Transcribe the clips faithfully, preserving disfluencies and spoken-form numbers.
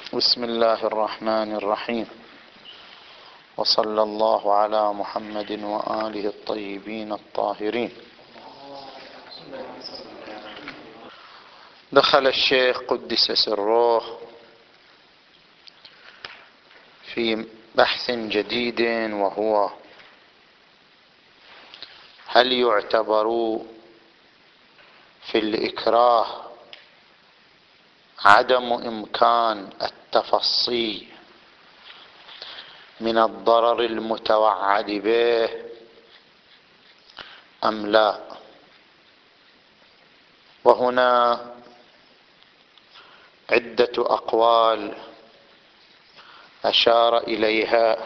بسم الله الرحمن الرحيم، وصلى الله على محمد وآله الطيبين الطاهرين. دخل الشيخ قدس سره في بحث جديد، وهو هل يعتبر في الإكراه عدم إمكان التفصي من الضرر المتوعد به أم لا؟ وهنا عدة أقوال أشار إليها.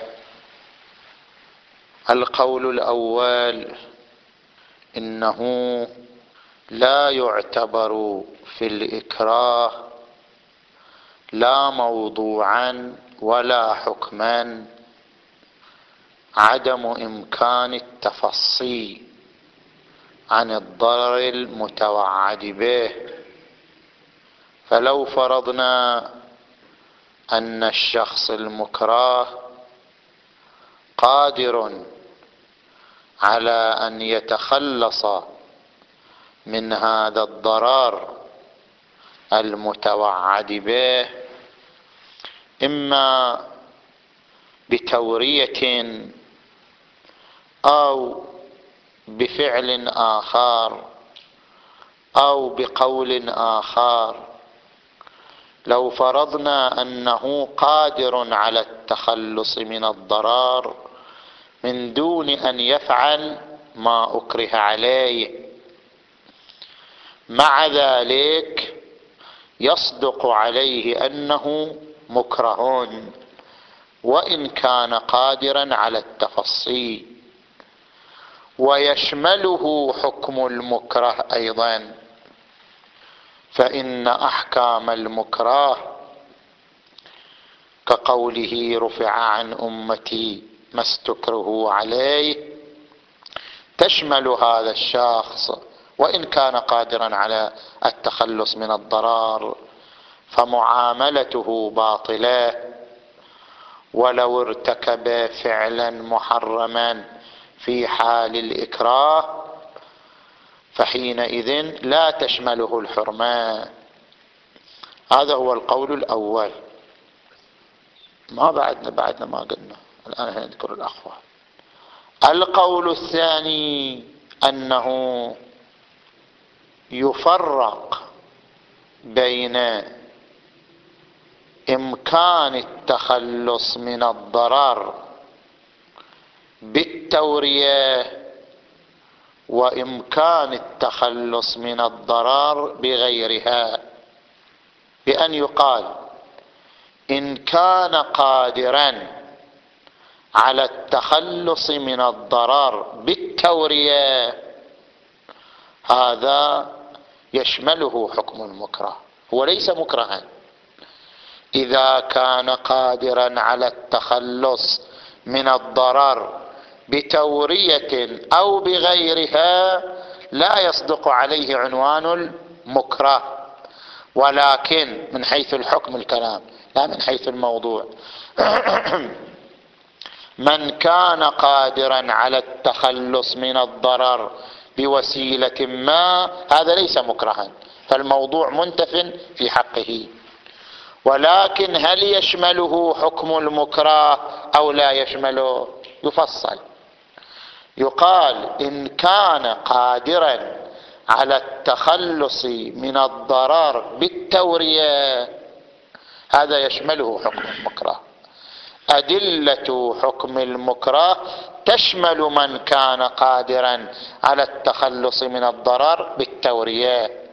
القول الأول إنه لا يعتبر في الإكراه لا موضوعا ولا حكما عدم إمكان التفصي عن الضرر المتوعد به. فلو فرضنا أن الشخص المكره قادر على أن يتخلص من هذا الضرر المتوعد به، إما بتورية أو بفعل آخر أو بقول آخر، لو فرضنا أنه قادر على التخلص من الضرر من دون أن يفعل ما أكره عليه، مع ذلك يصدق عليه أنه مكره وإن كان قادرا على التفصي، ويشمله حكم المكره أيضا. فإن أحكام المكره كقوله رفع عن أمتي ما استكرهوا عليه تشمل هذا الشخص وإن كان قادرا على التخلص من الضرر، فمعاملته باطلة ولو ارتكب فعلا محرما في حال الإكراه، فحينئذ لا تشمله الحرمة. هذا هو القول الأول. ما بعدنا بعدنا ما قلنا، الآن نذكر الأقوال. القول الثاني أنه يفرق بين إمكان التخلص من الضرر بالتورية وإمكان التخلص من الضرر بغيرها، بأن يقال إن كان قادرا على التخلص من الضرر بالتورية هذا يشمله حكم المكره، هو ليس مكرها. إذا كان قادرا على التخلص من الضرر بتورية أو بغيرها لا يصدق عليه عنوان المكره، ولكن من حيث الحكم الكلام لا من حيث الموضوع. من كان قادرا على التخلص من الضرر بوسيلة ما هذا ليس مكرها، فالموضوع منتف في حقه. ولكن هل يشمله حكم المكره أو لا يشمله؟ يفصل، يقال إن كان قادرا على التخلص من الضرر بالتورية هذا يشمله حكم المكره. أدلة حكم المكره تشمل من كان قادرا على التخلص من الضرر بالتورية.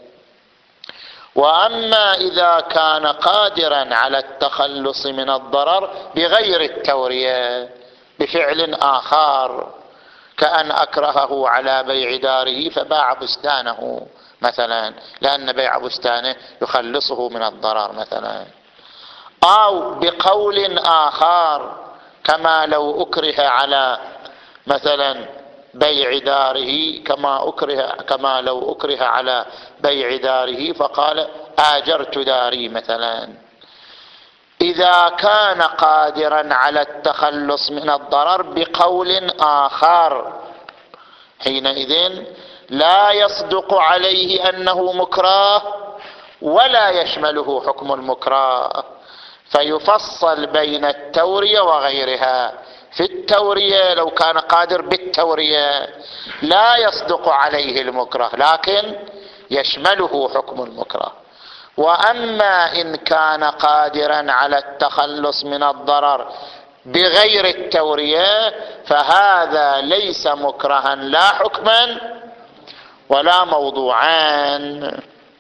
وأما إذا كان قادرا على التخلص من الضرر بغير التورية بفعل آخر، كأن أكرهه على بيع داره فباع بستانه مثلا، لأن بيع بستانه يخلصه من الضرر مثلا، أو بقول آخر كما لو أكره على مثلا بيع داره، كما أكره كما لو أكره على بيع داره فقال آجرت داري مثلا، إذا كان قادرا على التخلص من الضرر بقول آخر، حينئذ لا يصدق عليه أنه مكره ولا يشمله حكم المكره، فيفصل بين التورية وغيرها. في التورية لو كان قادر بالتورية لا يصدق عليه المكره لكن يشمله حكم المكره، وأما إن كان قادرا على التخلص من الضرر بغير التورية فهذا ليس مكرها لا حكما ولا موضوعا.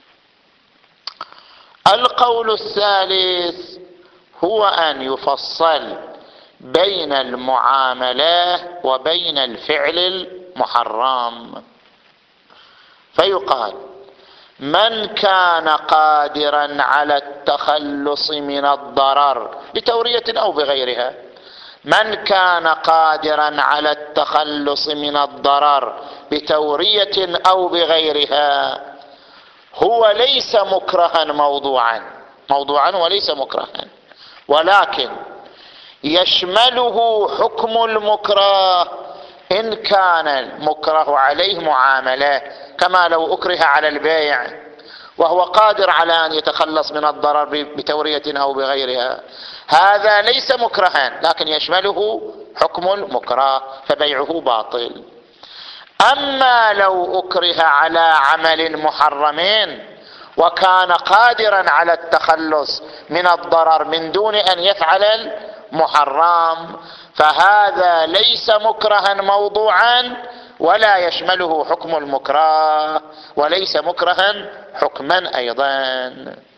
القول الثالث هو أن يفصل بين المعاملة وبين الفعل المحرم، فيقال: من كان قادرا على التخلص من الضرر بتورية أو بغيرها، من كان قادرا على التخلص من الضرر بتورية أو بغيرها هو ليس مكرها موضوعا موضوعا وليس مكرها، ولكن يشمله حكم المكره إن كان المكره عليه معاملة، كما لو أكره على البيع وهو قادر على أن يتخلص من الضرر بتورية أو بغيرها، هذا ليس مكرها لكن يشمله حكم المكره فبيعه باطل. أما لو أكره على عمل محرم وكان قادرا على التخلص من الضرر من دون أن يفعل المحرم فهذا ليس مكرها موضوعا ولا يشمله حكم المكره وليس مكرها حكما أيضا.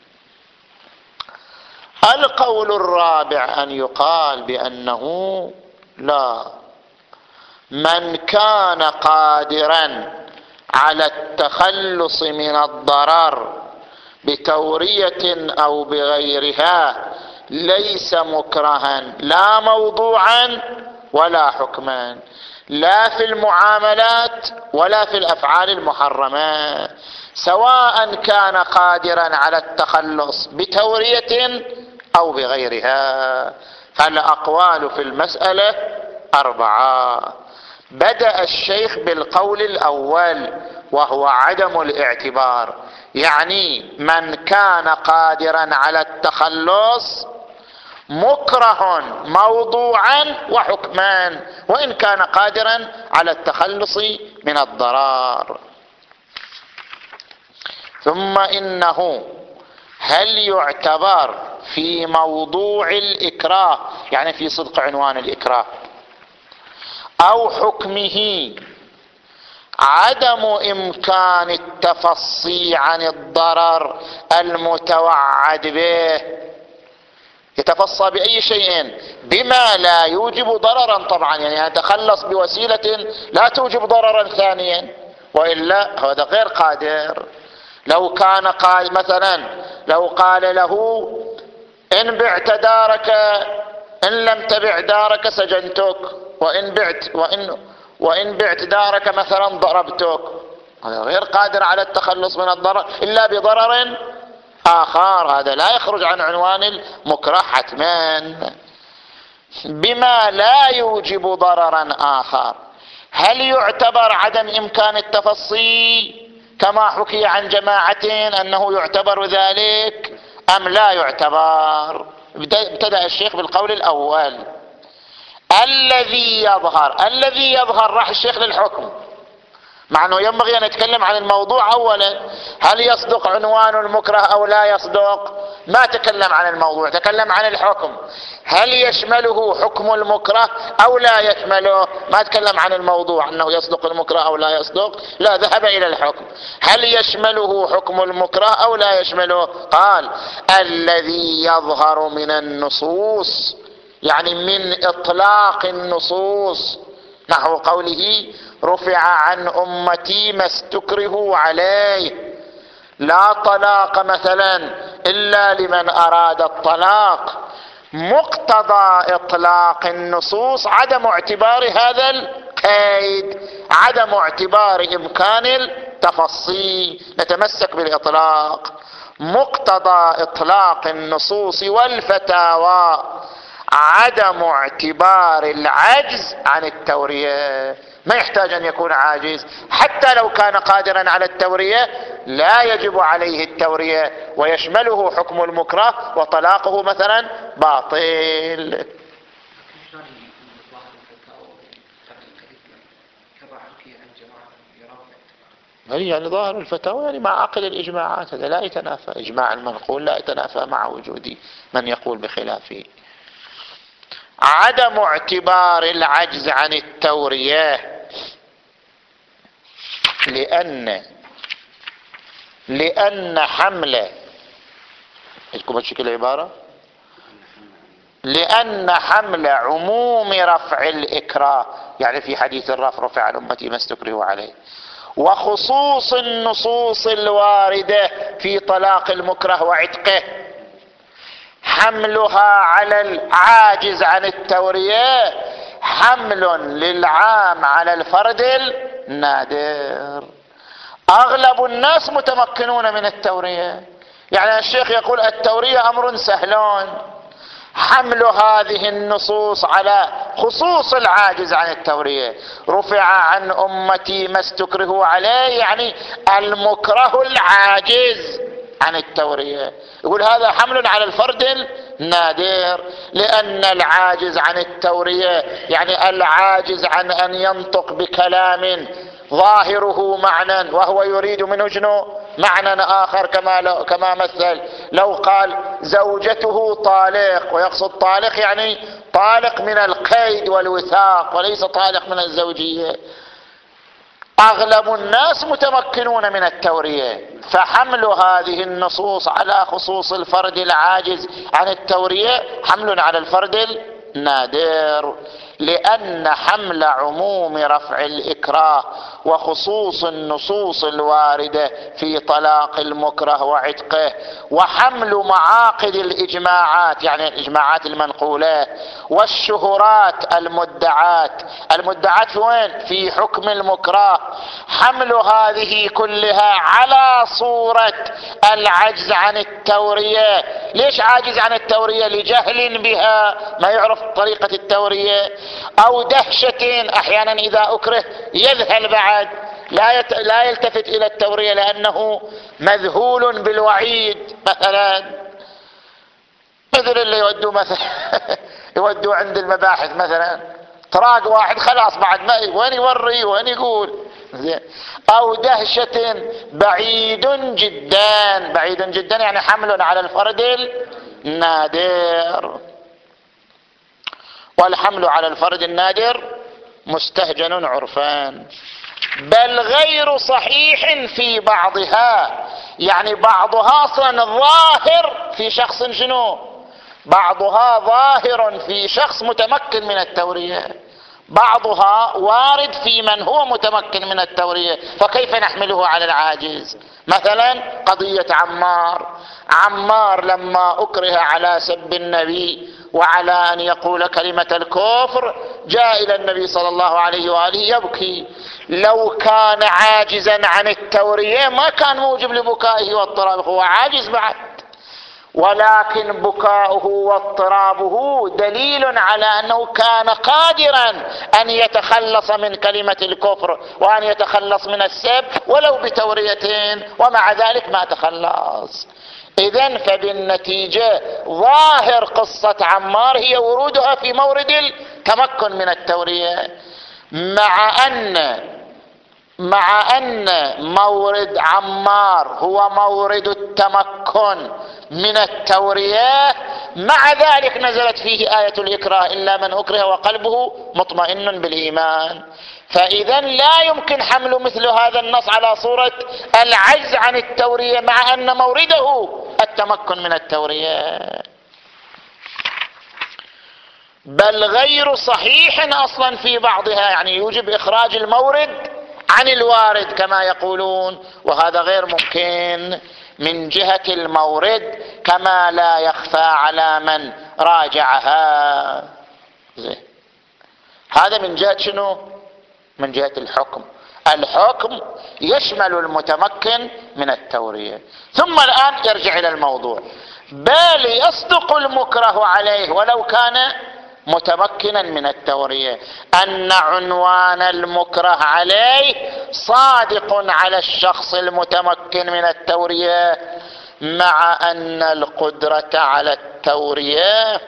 القول الرابع أن يقال بأنه لا، من كان قادرا على التخلص من الضرر بتورية أو بغيرها ليس مكرها لا موضوعا ولا حكما، لا في المعاملات ولا في الأفعال المحرمة، سواء كان قادرا على التخلص بتورية أو بغيرها. فالأقوال في المسألة أربعة. بدأ الشيخ بالقول الأول وهو عدم الاعتبار، يعني من كان قادرا على التخلص مكره موضوعا وحكمان وإن كان قادرا على التخلص من الضرر. ثم إنه هل يعتبر في موضوع الإكراه، يعني في صدق عنوان الإكراه، أو حكمه عدم إمكان التفصي عن الضرر المتوعد به، يتفصى بأي شيء بما لا يوجب ضررا طبعا، يعني يتخلص بوسيلة لا توجب ضررا ثانيا، وإلا هذا غير قادر. لو كان قال مثلا لو قال له إن بعت دارك إن لم تبع دارك سجنتك، وإن بعت وإن وإن بعت دارك مثلا ضربتك، هذا غير قادر على التخلص من الضرر إلا بضرر آخر، هذا لا يخرج عن عنوان المكره حتما بما لا يوجب ضررا آخر. هل يعتبر عدم إمكان التفصي كما حكي عن جماعة أنه يعتبر ذلك أم لا يعتبر؟ ابتدأ الشيخ بالقول الأول الذي يظهر. الذي يظهر راح الشيخ للحكم، مع أنه ينبغي أن يتكلم عن الموضوع أولا، هل يصدق عنوان المكره أو لا يصدق؟ ما تكلم عن الموضوع، تكلم عن الحكم، هل يشمله حكم المكره أو لا يشمله؟ ما تكلم عن الموضوع أنه يصدق المكره أو لا يصدق، لا، ذهب إلى الحكم، هل يشمله حكم المكره أو لا يشمله؟ قال الذي يظهر من النصوص، يعني من إطلاق النصوص، نحو قوله رفع عن أمتي ما استكرهوا عليه، لا طلاق مثلا إلا لمن أراد الطلاق. مقتضى إطلاق النصوص عدم اعتبار هذا القيد، عدم اعتبار إمكان التفصيل، نتمسك بالإطلاق. مقتضى إطلاق النصوص والفتاوى عدم اعتبار العجز عن التورية. ما يحتاج أن يكون عاجز، حتى لو كان قادرا على التورية لا يجب عليه التورية ويشمله حكم المكره وطلاقه مثلا باطل. يعني ظاهر الفتاوى يعني مع عقل الإجماعات، هذا لا يتنافى، إجماع المنقول لا يتنافى مع وجود من يقول بخلافه. عدم اعتبار العجز عن التورية لأن لأن حمل اسكم بشكل العبارة لأن حمل عموم رفع الإكراه، يعني في حديث الرفع رفع عن أمتي ما استكرهوا عليه، وخصوص النصوص الواردة في طلاق المكره وعتقه، حملها على العاجز عن التورية حمل للعام على الفرد النادر. أغلب الناس متمكنون من التورية، يعني الشيخ يقول التورية أمر سهلون، حمل هذه النصوص على خصوص العاجز عن التورية، رفع عن أمتي ما استكرهوا عليه، يعني المكره العاجز عن التورية، يقول هذا حمل على الفرد النادر، لأن العاجز عن التورية يعني العاجز عن أن ينطق بكلام ظاهره معنى وهو يريد منه شنو معنى آخر، كما لو كما مثل لو قال زوجته طالق ويقصد طالق يعني طالق من القيد والوثاق وليس طالق من الزوجية. أغلب الناس متمكنون من التورية، فحمل هذه النصوص على خصوص الفرد العاجز عن التورية حمل على الفرد النادر، لأن حمل عموم رفع الإكراه وخصوص النصوص الواردة في طلاق المكره وعتقه، وحمل معاقد الإجماعات يعني الإجماعات المنقولة والشهرات المدعات المدعات في وين؟ في حكم المكره، حمل هذه كلها على صورة العجز عن التورية. ليش عاجز عن التورية؟ لجهل بها، ما يعرف طريقة التورية، أو دهشة أحيانا إذا أكره يذهل بعد لا يت... لا يلتفت إلى التورية لأنه مذهول بالوعيد، مثلا مثل اللي يودوا مثلا يودوا عند المباحث مثلا تراق واحد خلاص بعد ما وين يوري وين يقول، أو دهشة بعيد جدا، بعيد جدا يعني حمل على الفرد النادر، والحمل على الفرد النادر مستهجن عرفان، بل غير صحيح في بعضها، يعني بعضها اصلا ظاهر في شخص شنو؟ بعضها ظاهر في شخص متمكن من التورية، بعضها وارد في من هو متمكن من التورية، فكيف نحمله على العاجز؟ مثلا قضية عمار، عمار لما أكره على سب النبي وعلى أن يقول كلمة الكفر جاء إلى النبي صلى الله عليه وآله يبكي، لو كان عاجزا عن التورية ما كان موجب لبكائه واضطرابه، هو عاجز بعد، ولكن بكاؤه واضطرابه دليل على أنه كان قادرا أن يتخلص من كلمة الكفر وأن يتخلص من السب ولو بتوريتين، ومع ذلك ما تخلص. إذن فبالنتيجة ظاهر قصة عمار هي ورودها في مورد التمكن من التورية، مع أن مع أن مورد عمار هو مورد التمكن من التورية، مع ذلك نزلت فيه آية الإكراه إلا من أكره وقلبه مطمئن بالإيمان. فإذا لا يمكن حمل مثل هذا النص على صورة العجز عن التورية مع أن مورده التمكن من التورية، بل غير صحيح أصلا في بعضها، يعني يوجب إخراج المورد عن الوارد كما يقولون، وهذا غير ممكن من جهة المورد كما لا يخفى على من راجعها. زي. هذا من جهة شنو؟ من جهة الحكم. الحكم يشمل المتمكن من التورية. ثم الآن يرجع إلى الموضوع، بل يصدق المكره عليه ولو كان متمكنا من التورية، أن عنوان المكره عليه صادق على الشخص المتمكن من التورية، مع أن القدرة على التورية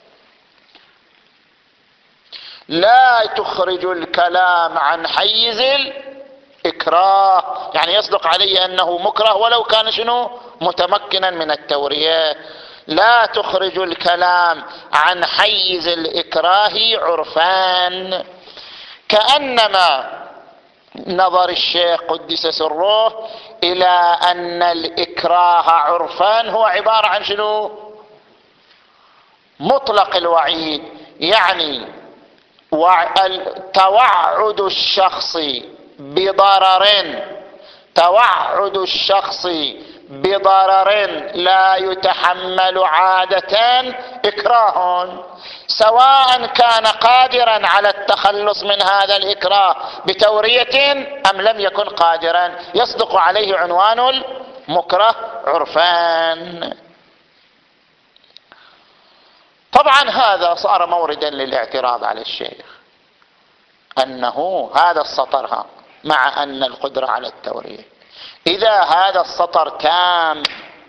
لا تخرج الكلام عن حيز الإكراه. يعني يصدق عليه أنه مكره ولو كان شنو متمكنا من التورية، لا تخرج الكلام عن حيز الإكراه عرفان. كأنما نظر الشيخ قدس سره إلى أن الإكراه عرفان هو عبارة عن شنو؟ مطلق الوعيد، يعني توعد الشخص بضرر توعد الشخص بضرر لا يتحمل عادة إكراه، سواء كان قادرا على التخلص من هذا الإكراه بتورية أم لم يكن قادرا، يصدق عليه عنوان المكره عرفان. طبعا هذا صار موردا للاعتراض على الشيخ، أنه هذا السطر ها مع أن القدرة على التورية، إذا هذا السطر تام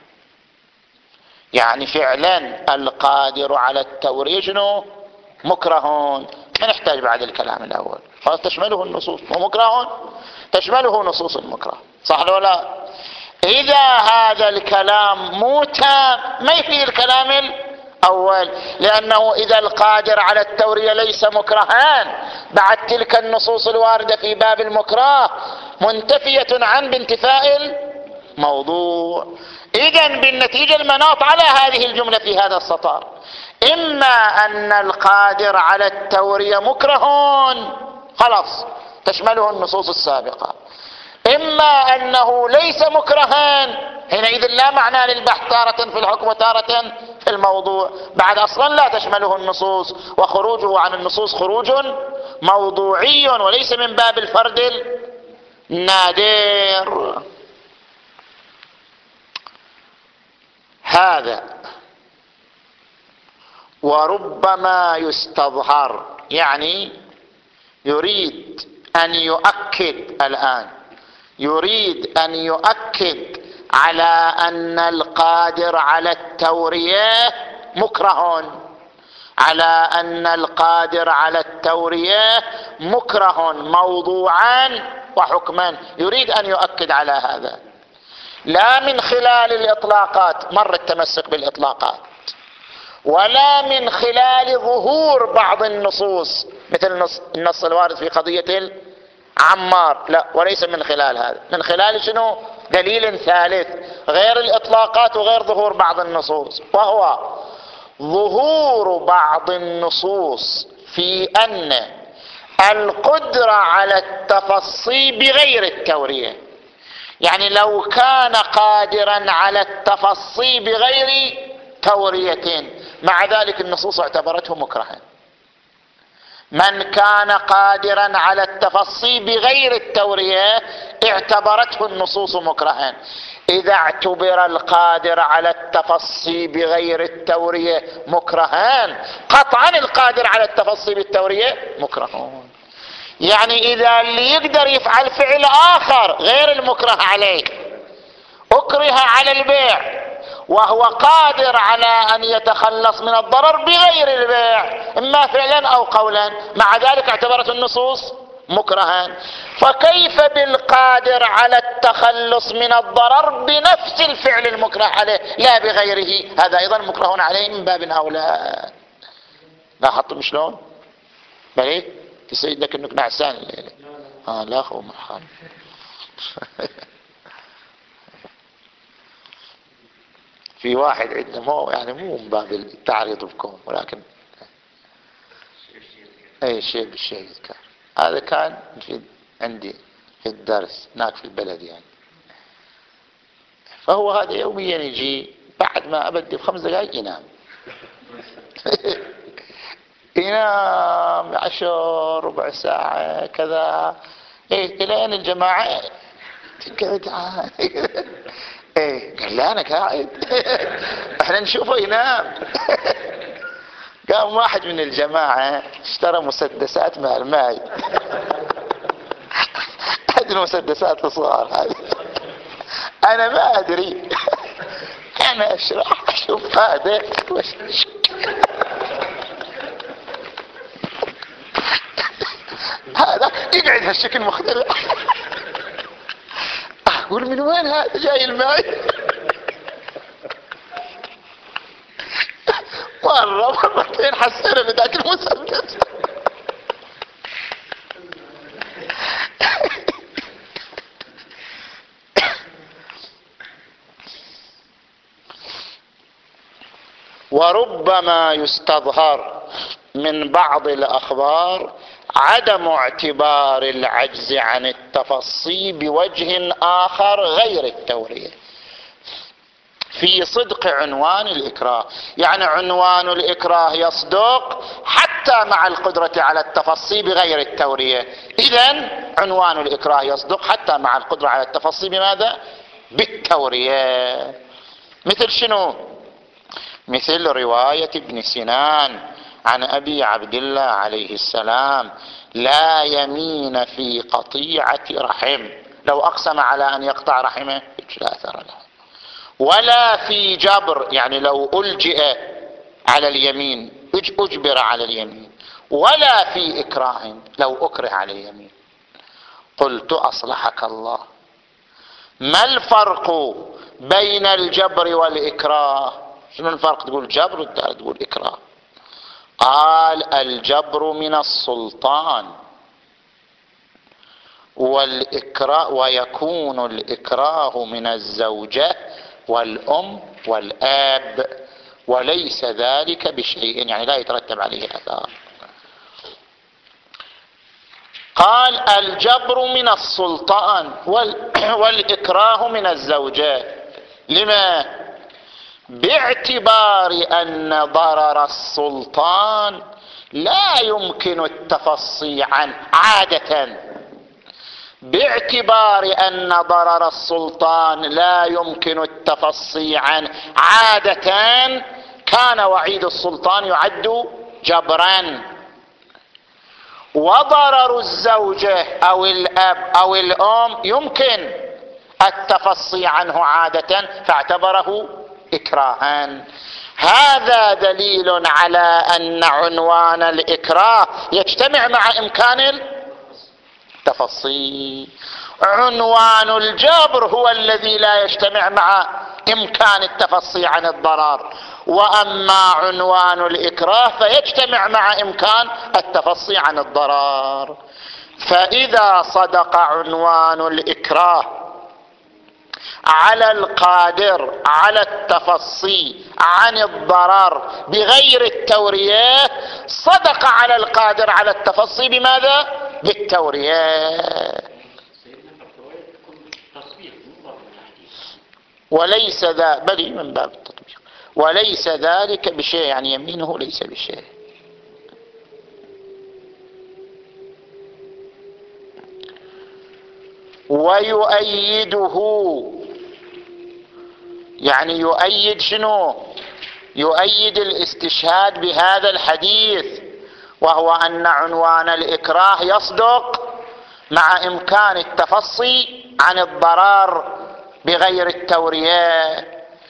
يعني فعلا القادر على التورية شنو مكرهون، ما نحتاج بعد الكلام الأول، خلاص تشمله النصوص، ومكرهون تشمله نصوص المكره، صح ولا لا؟ إذا هذا الكلام مو تام ما يفيد الكلام الأول، لأنه إذا القادر على التورية ليس مكرهان بعد تلك النصوص الواردة في باب المكره منتفية عن بانتفاء الموضوع. إذن بالنتيجة المناط على هذه الجملة في هذا السطر، إما أن القادر على التورية مكرهون خلاص تشمله النصوص السابقة، إما أنه ليس مكرهان، حينئذ لا معنى للبحث تارة في الحكم وتارة في الموضوع، بعد أصلا لا تشمله النصوص، وخروجه عن النصوص خروج موضوعي وليس من باب الفرد النادر. هذا وربما يستظهر، يعني يريد أن يؤكد الآن يريد أن يؤكد على أن القادر على التورية مكره، على أن القادر على التورية مكره موضوعا وحكما، يريد أن يؤكد على هذا، لا من خلال الإطلاقات، مر التمسك بالإطلاقات، ولا من خلال ظهور بعض النصوص مثل النص الوارد في قضية العمار، لا، وليس من خلال هذا، من خلال شنو؟ دليل ثالث غير الإطلاقات وغير ظهور بعض النصوص، وهو ظهور بعض النصوص في أن القدرة على التفصي بغير التورية، يعني لو كان قادرا على التفصي بغير تورية مع ذلك النصوص اعتبرته مكرها. من كان قادرا على التفصي بغير التورية اعتبرته النصوص مكرها. إذا اعتبر القادر على التفصي بغير التورية مكرهان، قطعا القادر على التفصي بالتورية مكرهون. يعني إذا اللي يقدر يفعل فعل آخر غير المكره عليه أكره على البيع وهو قادر على أن يتخلص من الضرر بغير البيع إما فعلا أو قولا، مع ذلك اعتبرت النصوص مكرها، فكيف بالقادر على التخلص من الضرر بنفس الفعل المكره عليه لا بغيره؟ هذا أيضا مكره عليه من باب أولى. لاحظتم شلون؟ بلي تسيد لك انك نعسان الليلة. اه لا اخو مرحبا. في واحد عندنا مو يعني مو من باب التعريض بكم، ولكن اي شيء بالشيء يذكر. هذا كان في عندي في الدرس هناك في البلد يعني، فهو هذا يوميا يجي بعد ما ابدي بخمس دقائق ينام. ينام عشر ربع ساعة كذا، ايه الين الجماعة تقعد عاد. ايه قال لا انا قاعد. احنا نشوفه ينام. قام واحد من الجماعة اشترى مسدسات مع الماي. هذه المسدسات الصغار هذه. انا ما ادري، انا اشرح اشوف هذا هذا يقعد هالشكل مختلف. اقول من وين هذا جاي الماي؟ مرة مرتين حسنا بذاك المسدس. وربما يستظهر من بعض الأخبار عدم اعتبار العجز عن التفصي بوجه آخر غير التورية في صدق عنوان الإكراه. يعني عنوان الإكراه يصدق حتى مع القدرة على التفصي بغير التورية. إذن عنوان الإكراه يصدق حتى مع القدرة على التفصي بماذا؟ بالتورية. مثل شنو؟ مثل رواية ابن سنان عن أبي عبد الله عليه السلام: لا يمين في قطيعة رحم، لو أقسم على أن يقطع رحمه لا أثر له، ولا في جبر، يعني لو ألجئ على اليمين أجبر على اليمين، ولا في إكراه، لو أكره على اليمين. قلت أصلحك الله، ما الفرق بين الجبر والإكراه؟ شنو الفرق؟ تقول جبر والتالي تقول إكراه. قال: الجبر من السلطان، والإكراه ويكون الإكراه من الزوجة والأم والآب، وليس ذلك بشيء، يعني لا يترتب عليه آثار. قال: الجبر من السلطان والإكراه من الزوجة. لما؟ باعتبار أن ضرر السلطان لا يمكن التفصي عنه عادة، باعتبار أن ضرر السلطان لا يمكن التفصي عنه عادة، كان وعيد السلطان يعد جبرا. وضرر الزوجة أو الأب أو الأم يمكن التفصي عنه عادة، فاعتبره إكراها. هذا دليل على أن عنوان الإكراه يجتمع مع إمكان التفصي. عنوان الجبر هو الذي لا يجتمع مع إمكان التفصي عن الضرر، وأما عنوان الإكراه فيجتمع مع إمكان التفصي عن الضرر. فإذا صدق عنوان الإكراه على القادر على التفصي عن الضرر بغير التورية، صدق على القادر على التفصي بماذا؟ بالتورية. وليس ذا بل من باب التطبيق، وليس ذلك بشيء، يعني يمينه ليس بشيء. ويؤيده، يعني يؤيد شنو؟ يؤيد الاستشهاد بهذا الحديث، وهو أن عنوان الإكراه يصدق مع إمكان التفصي عن الضرر بغير التورية.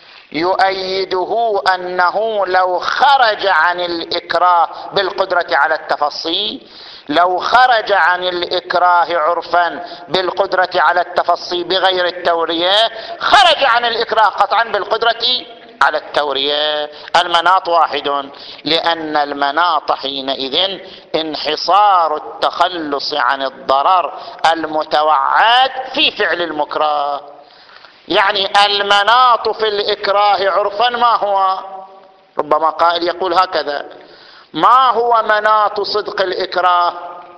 يؤيده أنه لو خرج عن الإكراه بالقدرة على التفصي، لو خرج عن الإكراه عرفا بالقدرة على التفصي بغير التورية، خرج عن الإكراه قطعا بالقدرة على التورية. المناط واحد، لأن المناط حينئذ انحصار التخلص عن الضرر المتوعد في فعل المكره. يعني المناط في الإكراه عرفا ما هو؟ ربما قائل يقول هكذا: ما هو مناط صدق الإكراه؟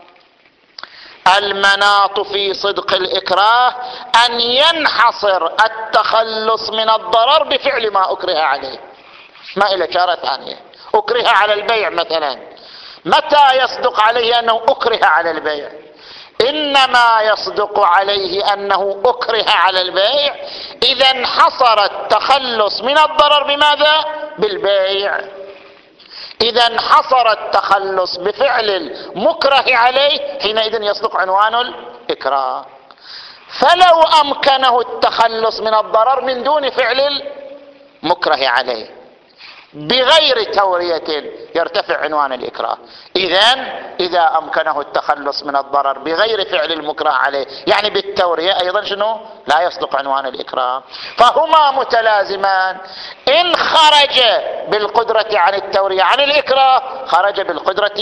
المناط في صدق الإكراه أن ينحصر التخلص من الضرر بفعل ما أكره عليه، ما إلى شارة ثانية. أكره على البيع مثلا، متى يصدق عليه أنه أكره على البيع؟ إنما يصدق عليه أنه أكره على البيع إذا انحصر التخلص من الضرر بماذا؟ بالبيع. إذا انحصر التخلص بفعل المكره عليه حينئذ يصدق عنوان الإكراه. فلو أمكنه التخلص من الضرر من دون فعل المكره عليه بغير تورية يرتفع عنوان الإكراه. إذن إذا أمكنه التخلص من الضرر بغير فعل المكره عليه يعني بالتورية أيضا شنو؟ لا يصدق عنوان الإكراه. فهما متلازمان. إن خرج بالقدرة عن التورية عن الإكراه خرج بالقدرة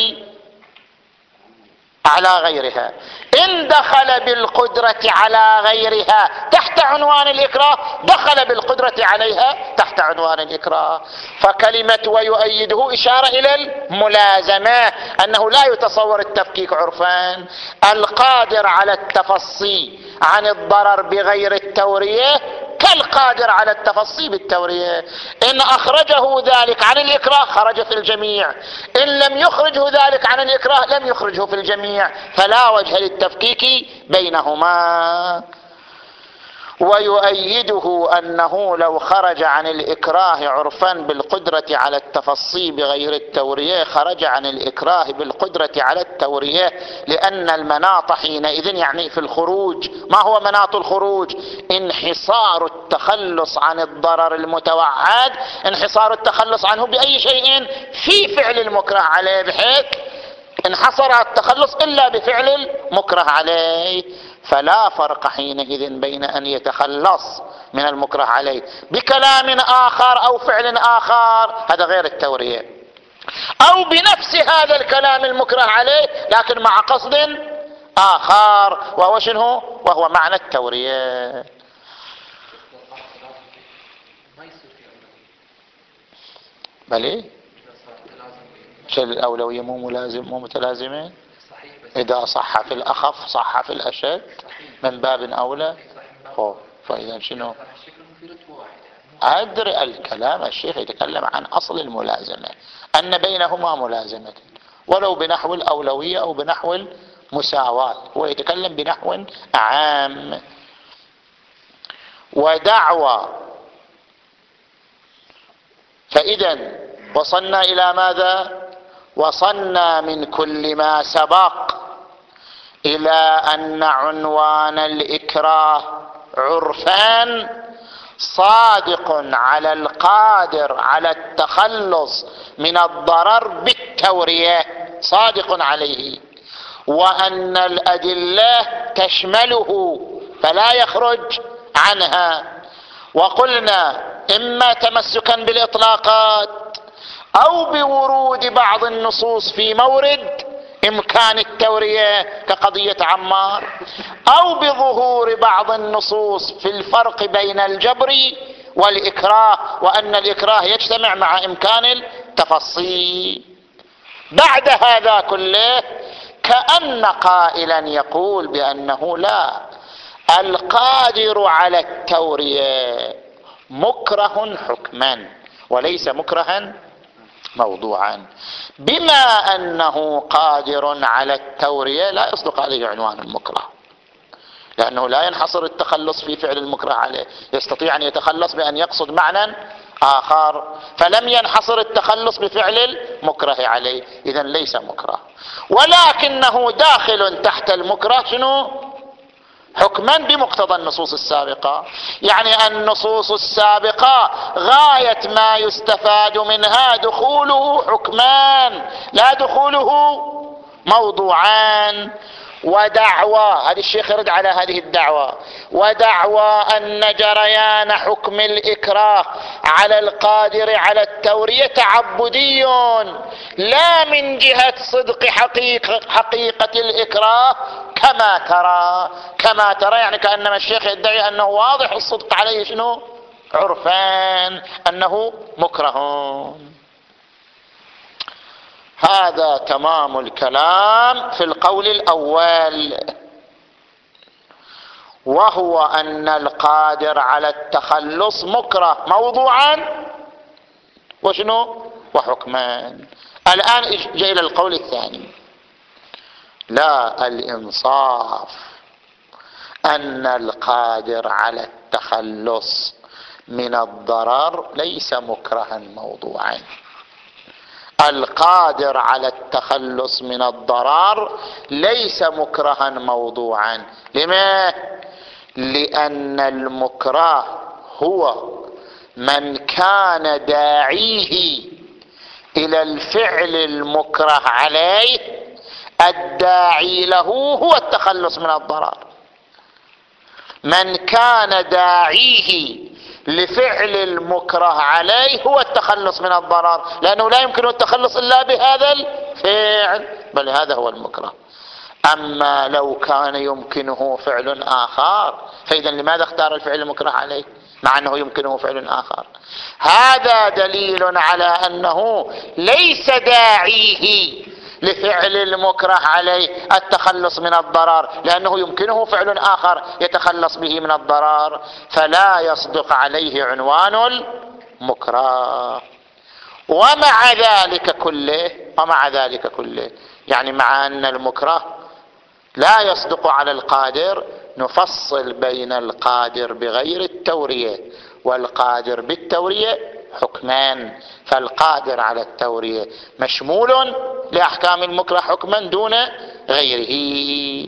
على غيرها. إن دخل بالقدرة على غيرها تحت عنوان الإكراه دخل بالقدرة عليها تحت عنوان الإكراه. فكلمة ويؤيده إشارة إلى الملازمة، أنه لا يتصور التفكيك عرفان. القادر على التفصي عن الضرر بغير التورية كالقادر على التفصي بالتورية. إن أخرجه ذلك عن الإكراه خرج في الجميع، إن لم يخرجه ذلك عن الإكراه لم يخرجه في الجميع، فلا وجه للتفكيك بينهما. ويؤيده أنه لو خرج عن الإكراه عرفا بالقدرة على التفصي بغير التورية خرج عن الإكراه بالقدرة على التورية، لأن المناط حينئذ يعني في الخروج. ما هو مناط الخروج؟ انحصار التخلص عن الضرر المتوعد، انحصار التخلص عنه بأي شيء في فعل المكره عليه، بحيث انحصر التخلص إلا بفعل المكره عليه. فلا فرق حينئذ بين أن يتخلص من المكره عليه بكلام آخر أو فعل آخر، هذا غير التورية، أو بنفس هذا الكلام المكره عليه لكن مع قصد آخر وهو شنو؟ وهو معنى التورية. بلي شيء الأولوية مو ملازم مو متلازمين. إذا صح في الأخف صح في الأشد من باب أولى. فإذا شنو؟ أدري الكلام الشيخ يتكلم عن أصل الملازمة، أن بينهما ملازمة ولو بنحو الأولوية أو بنحو المساواة، هو يتكلم بنحو عام. ودعوى. فإذا وصلنا إلى ماذا؟ وصلنا من كل ما سبق إلى أن عنوان الإكراه عرفان صادق على القادر على التخلص من الضرر بالتورية، صادق عليه، وأن الأدلة تشمله فلا يخرج عنها. وقلنا إما تمسكا بالإطلاقات أو بورود بعض النصوص في مورد إمكان التورية كقضية عمار، أو بظهور بعض النصوص في الفرق بين الجبر والإكراه، وأن الإكراه يجتمع مع إمكان التفصيل. بعد هذا كله كأن قائلا يقول بأنه لا، القادر على التورية مكره حكما وليس مكرها موضوعا. بما أنه قادر على التورية لا يصدق عليه عنوان المكره، لأنه لا ينحصر التخلص في فعل المكره عليه، يستطيع أن يتخلص بأن يقصد معنى آخر، فلم ينحصر التخلص بفعل المكره عليه، إذن ليس مكره. ولكنه داخل تحت المكره شنو؟ حكما بمقتضى النصوص السابقة. يعني النصوص السابقة غاية ما يستفاد منها دخوله حكمان لا دخوله موضوعان. ودعوى، هذا الشيخ يرد على هذه الدعوة، ودعوى أن جريان حكم الإكراه على القادر على التورية تعبدي لا من جهة صدق حقيقة, حقيقة الإكراه كما ترى. كما ترى يعني كأنما الشيخ يدعي أنه واضح الصدق عليه شنو؟ عرفان أنه مكره. هذا تمام الكلام في القول الأول، وهو أن القادر على التخلص مكره موضوعا وشنو؟ وحكمان. الآن جاء إلى القول الثاني، لا، الإنصاف أن القادر على التخلص من الضرر ليس مكرها موضوعا. القادر على التخلص من الضرر ليس مكرها موضوعا. لما؟ لأن المكره هو من كان داعيه إلى الفعل المكره عليه الداعي له هو التخلص من الضرر. من كان داعيه لفعل المكره عليه هو التخلص من الضرر، لأنه لا يمكن التخلص إلا بهذا الفعل، بل هذا هو المكره. أما لو كان يمكنه فعل آخر فإذا لماذا اختار الفعل المكره عليه مع أنه يمكنه فعل آخر؟ هذا دليل على أنه ليس داعيه لفعل المكره عليه التخلص من الضرر، لأنه يمكنه فعل آخر يتخلص به من الضرر، فلا يصدق عليه عنوان المكره. ومع ذلك كله ومع ذلك كله يعني مع أن المكره لا يصدق على القادر، نفصل بين القادر بغير التورية والقادر بالتورية حكمان. فالقادر على التورية مشمول لأحكام المكره حكما دون غيره.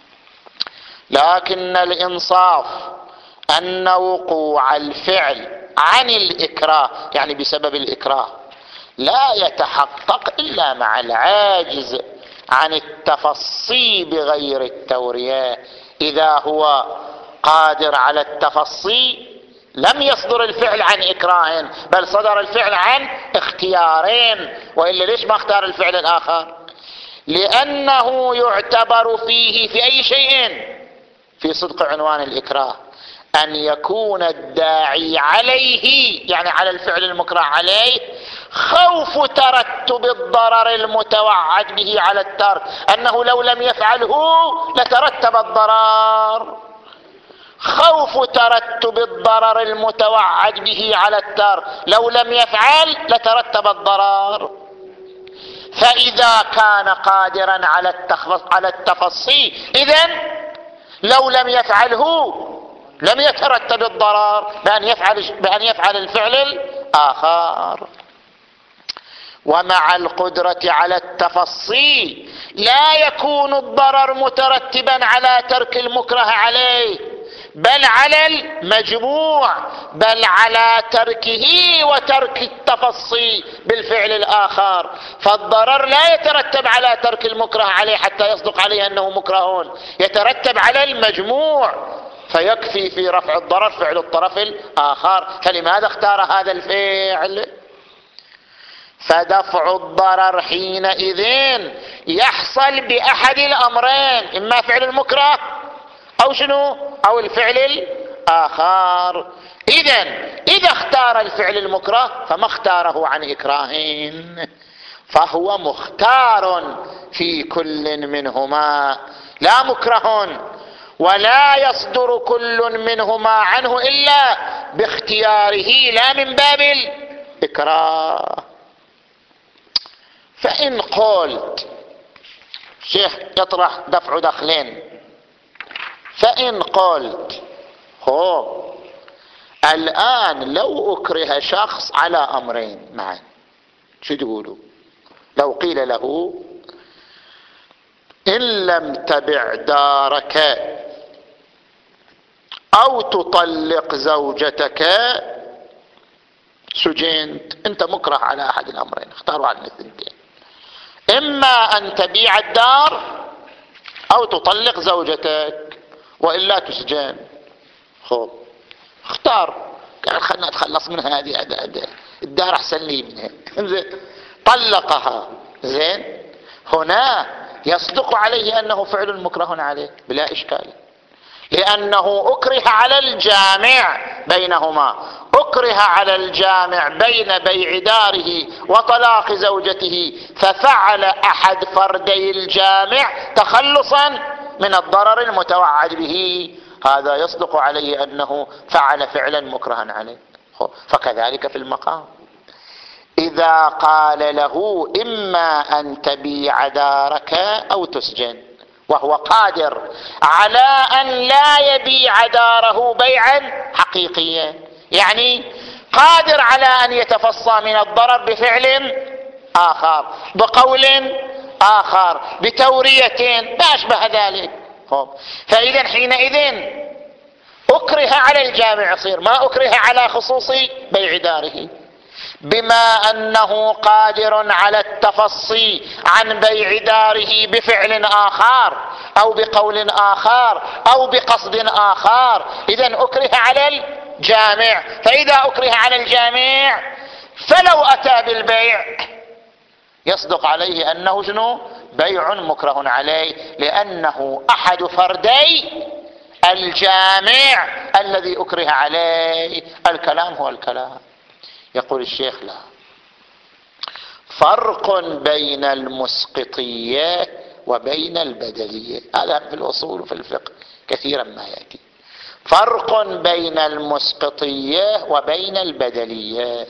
لكن الإنصاف أن وقوع الفعل عن الإكراه يعني بسبب الإكراه لا يتحقق إلا مع العاجز عن التفصي بغير التورية. إذا هو قادر على التفصي لم يصدر الفعل عن إكراه، بل صدر الفعل عن اختيارين. وإلا ليش ما اختار الفعل الآخر؟ لأنه يعتبر فيه في أي شيء في صدق عنوان الإكراه أن يكون الداعي عليه يعني على الفعل المكره عليه خوف ترتب الضرر المتوعد به على الترك، أنه لو لم يفعله لترتب الضرر. خوف ترتب الضرر المتوعد به على الترك، لو لم يفعل لترتب الضرر. فإذا كان قادرا على على التفصي إذن لو لم يفعله لم يترتب الضرر بأن يفعل, بأن يفعل الفعل الآخر. ومع القدرة على التفصي لا يكون الضرر مترتبا على ترك المكره عليه، بل على المجموع، بل على تركه وترك التفصي بالفعل الآخر. فالضرر لا يترتب على ترك المكره عليه حتى يصدق عليه أنه مكره، يترتب على المجموع، فيكفي في رفع الضرر فعل الطرف الآخر. فلماذا اختار هذا الفعل؟ فدفع الضرر حينئذ يحصل بأحد الأمرين، إما فعل المكره أو شنو أو الفعل الآخر. إذن إذا اختار الفعل المكره فما اختاره عن إكراه، فهو مختار في كل منهما لا مكره، ولا يصدر كل منهما عنه إلا باختياره لا من باب الإكراه. فإن قلت شيخ يطرح دفع دخلين، فإن قلت هو الآن لو أكره شخص على أمرين معا شو تقولوا؟ لو قيل له إن لم تبع دارك أو تطلق زوجتك سجنت، أنت مكره على أحد الأمرين، اختاروا على الاثنتين، إما أن تبيع الدار أو تطلق زوجتك وإلا تسجن. خب اختار، قال خلنا نتخلص من هذه الدار أحسن لي منها، طلقها. زين، هنا يصدق عليه أنه فعل مكره عليه بلا إشكال، لأنه أكره على الجامع بينهما، أكره على الجامع بين بيع داره وطلاق زوجته، ففعل أحد فردي الجامع تخلصا من الضرر المتوعد به، هذا يصدق عليه أنه فعل فعلا مكرها عليه. فكذلك في المقام، إذا قال له إما أن تبيع دارك أو تسجن، وهو قادر على أن لا يبيع داره بيعا حقيقيا، يعني قادر على أن يتفصى من الضرر بفعل آخر، بقول آخر، بتورية، ما أشبه ذلك. فإذا حينئذ أكره على الجامع يصير، ما أكره على خصوص بيع داره، بما أنه قادر على التفصي عن بيع داره بفعل آخر أو بقول آخر أو بقصد آخر، إذن أكره على الجامع. فإذا أكره على الجامع فلو أتى بالبيع يصدق عليه أنه شنو؟ بيع مكره عليه، لأنه أحد فردي الجامع الذي أكره عليه. الكلام هو الكلام. يقول الشيخ لا فرق بين المسقطية وبين البدلية، هذا في الأصول وفي الفقه كثيرا ما يأتي، فرق بين المسقطية وبين البدلية.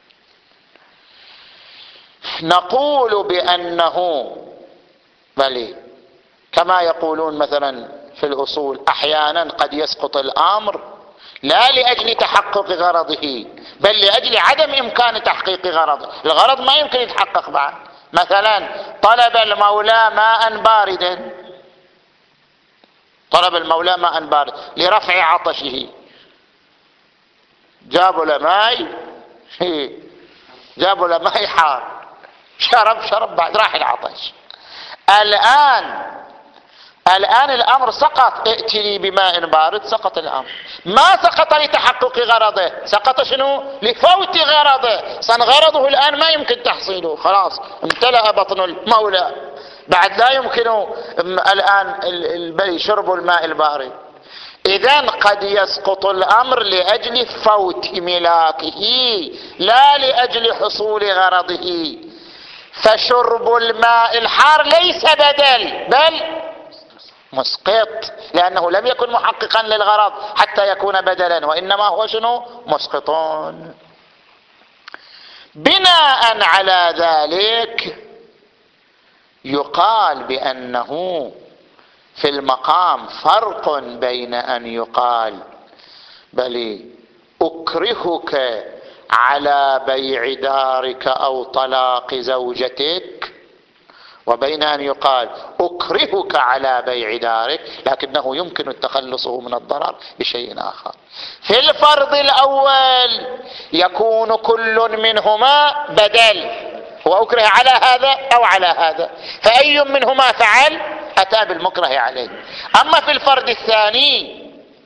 نقول بأنه بل كما يقولون مثلا في الأصول أحيانا قد يسقط الأمر لا لأجل تحقق غرضه بل لأجل عدم إمكان تحقيق غرضه، الغرض ما يمكن يتحقق بعد. مثلا طلب المولى ماء باردا، طلب المولى ماء بارد لرفع عطشه، جابوا له ماء جابوا له ماء حار، شرب شرب بعد راح العطش. الآن الآن الأمر سقط، ائتني بماء بارد، سقط الأمر، ما سقط لتحقق غرضه، سقط شنو؟ لفوت غرضه. صن غرضه الآن ما يمكن تحصيله، خلاص امتلأ بطن المولى، بعد لا يمكن الآن البي شرب الماء البارد. إذن قد يسقط الأمر لأجل فوت ملاكه لا لأجل حصول غرضه، فشرب الماء الحار ليس بدل بل مسقط، لأنه لم يكن محققا للغرض حتى يكون بدلا، وإنما هو شنو؟ مسقطون. بناء على ذلك يقال بأنه في المقام فرق بين أن يقال بل أكرهك على بيع دارك أو طلاق زوجتك، وبين أن يقال أكرهك على بيع دارك لكنه يمكن التخلص من الضرر بشيء آخر. في الفرض الأول يكون كل منهما بدل، هو أكره على هذا أو على هذا، فأي منهما فعل أتى بالمكره عليه. أما في الفرض الثاني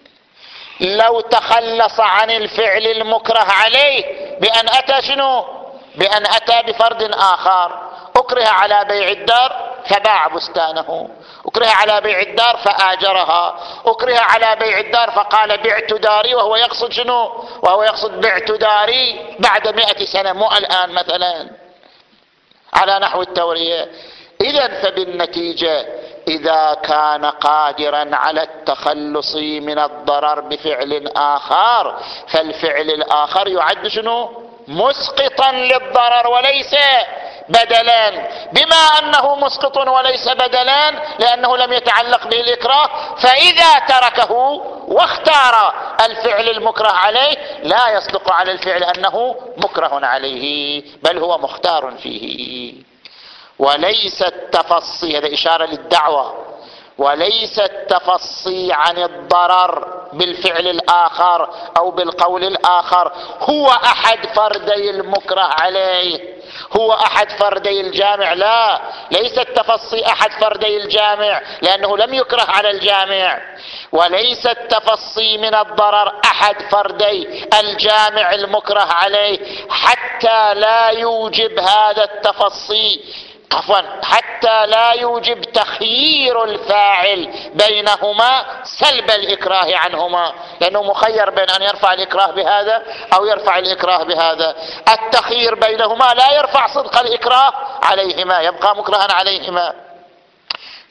لو تخلص عن الفعل المكره عليه بأن أتى شنو؟ بأن أتى بفرض آخر، أكره على بيع الدار فباع بستانه، أكره على بيع الدار فآجرها، أكره على بيع الدار فقال بعت داري، وهو يقصد شنو؟ وهو يقصد بعت داري بعد مئة سنة مو الآن مثلا، على نحو التورية. إذن فبالنتيجة إذا كان قادرا على التخلص من الضرر بفعل آخر فالفعل الآخر يعد شنو؟ مسقطا للضرر وليس بدلا، بما أنه مسقط وليس بدلا لأنه لم يتعلق به الإكراه، فإذا تركه واختار الفعل المكره عليه لا يصدق على الفعل أنه مكره عليه بل هو مختار فيه. وليس التفصي، هذا إشارة للدعوة، وليس التفصي عن الضرر بالفعل الآخر أو بالقول الآخر هو أحد فردي المكره عليه، هو أحد فردي الجامع، لا، ليس التفصي أحد فردي الجامع لأنه لم يكره على الجامع، وليس التفصي من الضرر أحد فردي الجامع المكره عليه، حتى لا يوجب هذا التفصي عفوا حتى لا يوجب تخيير الفاعل بينهما سلب الإكراه عنهما، لأنه مخير بين أن يرفع الإكراه بهذا أو يرفع الإكراه بهذا. التخيير بينهما لا يرفع صدق الإكراه عليهما، يبقى مكرها عليهما.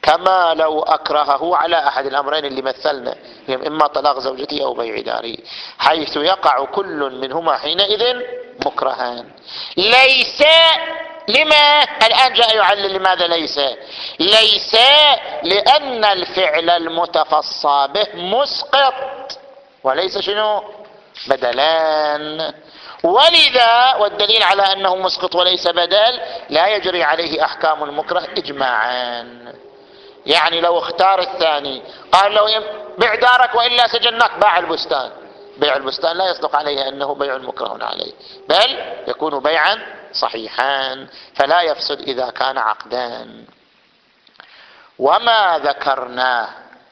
كما لو أكرهه على أحد الأمرين اللي مثلنا، إما طلاق زوجته أو بيع داره، حيث يقع كل منهما حينئذ مكرها. ليس لما الآن جاء يعلل لماذا ليس. ليس لأن الفعل المتفصى به مسقط وليس شنو بدلان، ولذا والدليل على أنه مسقط وليس بدل لا يجري عليه أحكام المكره إجماعا. يعني لو اختار الثاني قال له بيع دارك وإلا سجنك، باع البستان، بيع البستان لا يصدق عليه أنه بيع مكره عليه، بل يكون بيعا صحيحا فلا يفسد إذا كان عقدان. وما ذكرناه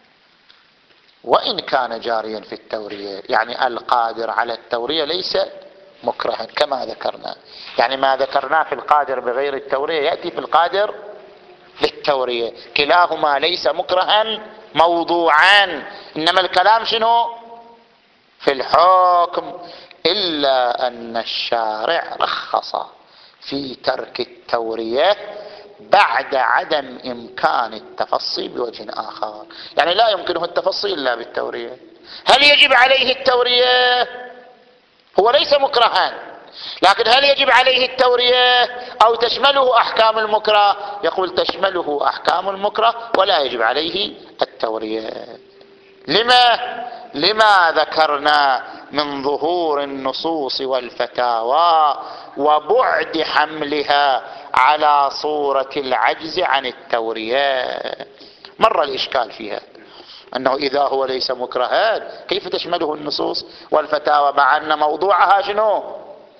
وإن كان جاريا في التورية، يعني القادر على التورية ليس مكرها كما ذكرنا، يعني ما ذكرناه في القادر بغير التورية يأتي في القادر بالتورية، كلاهما ليس مكرها موضوعا، إنما الكلام شنو في الحكم. إلا أن الشارع رخص في ترك التورية بعد عدم إمكان التفصي بوجه آخر، يعني لا يمكنه التفصي إلا بالتورية. هل يجب عليه التورية؟ هو ليس مكرها، لكن هل يجب عليه التورية أو تشمله أحكام المكره؟ يقول تشمله أحكام المكره ولا يجب عليه التورية. لما؟ لما ذكرنا من ظهور النصوص والفتاوى وبعد حملها على صورة العجز عن التورية. مر الإشكال فيها أنه إذا هو ليس مكرها كيف تشمله النصوص والفتاوى مع أن موضوعها شنو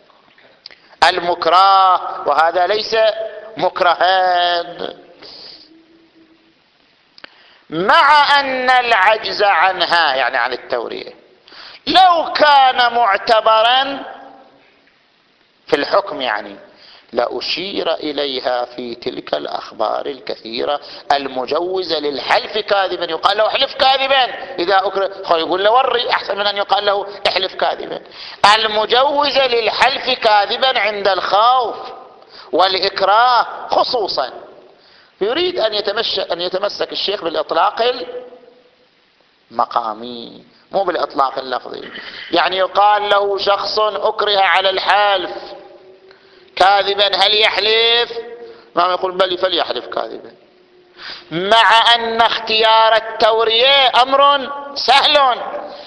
المكره وهذا ليس مكرها، مع أن العجز عنها يعني عن التورية لو كان معتبرا في الحكم يعني لأشير إليها في تلك الأخبار الكثيرة المجوزة للحلف كاذبا. يقال له احلف كاذبا إذا أكره، يقول له وري أحسن من أن يقال له احلف كاذبا. المجوزة للحلف كاذبا عند الخوف والإكراه خصوصا. يريد أن يتمشى أن يتمسك الشيخ بالإطلاق المقامي مو بالإطلاق اللفظي. يعني يقال له شخص أكره على الحلف كاذبا هل يحلف؟ ما يقول بل فليحلف كاذبا، مع أن اختيار التورية أمر سهل.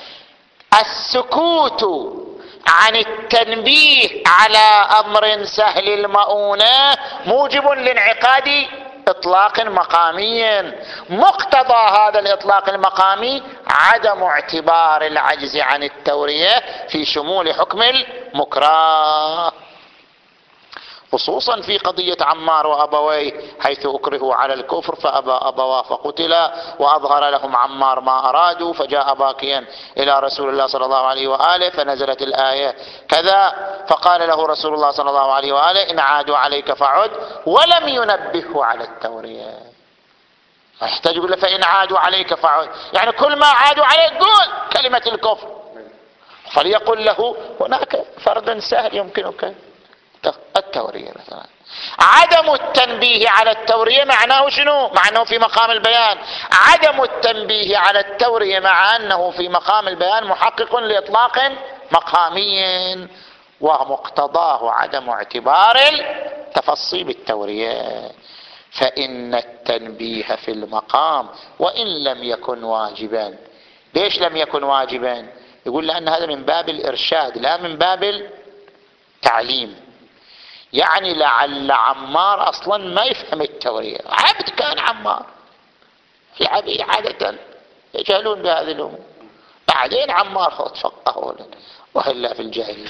السكوت عن التنبيه على أمر سهل المؤونة موجب لانعقاد إطلاق مقامي. مقتضى هذا الإطلاق المقامي عدم اعتبار العجز عن التورية في شمول حكم المكره، خصوصا في قضية عمار وأبويه حيث أكرهوا على الكفر فأبى أبواه فقتلا وأظهر لهم عمار ما أرادوا فجاء باكيا إلى رسول الله صلى الله عليه وآله فنزلت الآية كذا فقال له رسول الله صلى الله عليه وآله إن عادوا عليك فعد ولم ينبهه على التورية. يحتاج يقول له فإن عادوا عليك فعد، يعني كل ما عادوا عليك قول كلمة الكفر، فليقل له هناك فرد سهل يمكنك التورية مثلا. عدم التنبيه على التورية معناه شنو؟ مع أنه في مقام البيان. عدم التنبيه على التورية مع أنه في مقام البيان محقق لإطلاق مقامي ومقتضاه عدم اعتبار التفصي بالتورية. فإن التنبيه في المقام وإن لم يكن واجبا. ليش لم يكن واجبا؟ يقول لأن هذا من باب الإرشاد لا من باب التعليم. يعني لعل عمار أصلا ما يفهم التورية، عبد كان عمار، العبيد عادة يجهلون بهذه الأمور، بعدين عمار خذ فقه وهلا في الجاهلية.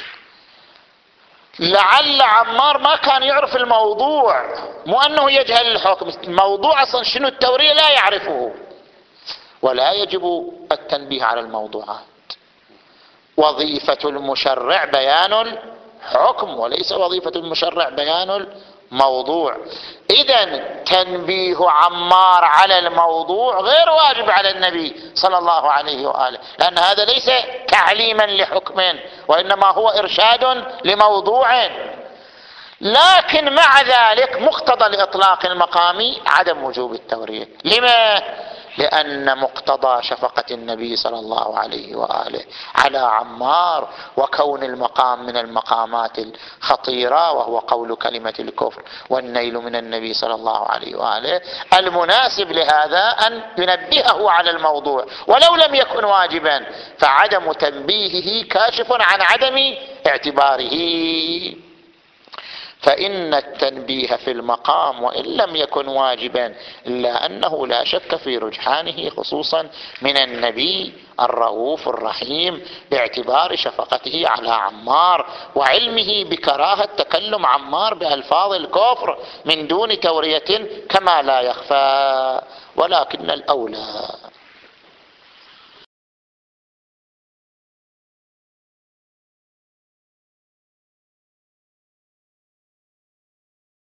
لعل عمار ما كان يعرف الموضوع، مو أنه يجهل الحكم، الموضوع أصلا شنو التورية لا يعرفه، ولا يجب التنبيه على الموضوعات. وظيفة المشرع بيان حكم وليس وظيفة المشرع بيان الموضوع. إذن تنبيه عمار على الموضوع غير واجب على النبي صلى الله عليه وآله، لأن هذا ليس تعليما لحكم وإنما هو إرشاد لموضوع. لكن مع ذلك مقتضى الإطلاق المقامي عدم وجوب التورية. لما؟ لأن مقتضى شفقة النبي صلى الله عليه وآله على عمار وكون المقام من المقامات الخطيرة وهو قول كلمة الكفر والنيل من النبي صلى الله عليه وآله، المناسب لهذا أن ينبهه على الموضوع ولو لم يكن واجبا، فعدم تنبيهه كاشف عن عدم اعتباره. فإن التنبيه في المقام وإن لم يكن واجبا إلا أنه لا شك في رجحانه خصوصا من النبي الرؤوف الرحيم باعتبار شفقته على عمار وعلمه بكراهة تكلم عمار بألفاظ الكفر من دون تورية كما لا يخفى. ولكن الأولى